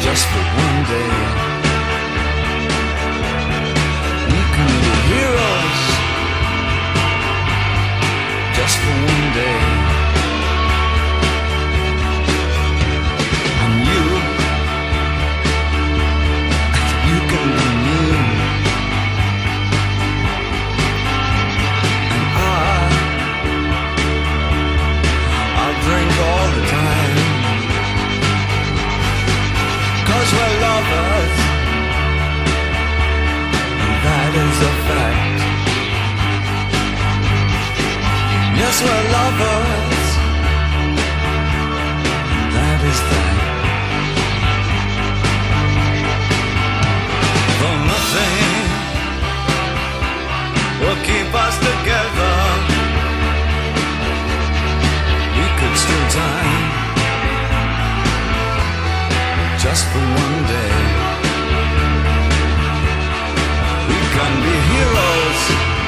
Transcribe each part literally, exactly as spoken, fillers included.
just for one day. We can be heroes just for one day. And you, you can be me. And I, I'll drink all the time. 'Cause we're lovers, and that is a fact. Yes, we're lovers, that is that. Though nothing will keep us together, we could still die just for one day. We can be heroes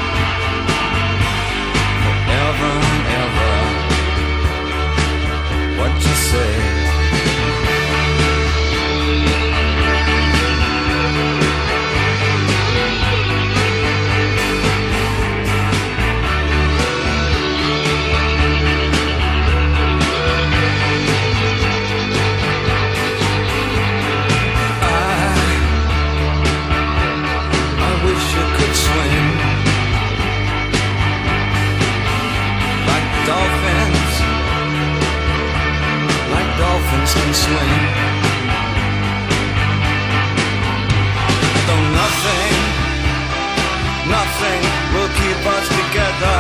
forever and ever. What you say? Dolphins, like dolphins can swim. Though nothing, nothing will keep us together,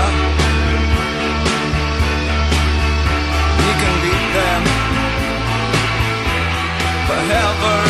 we can beat them forever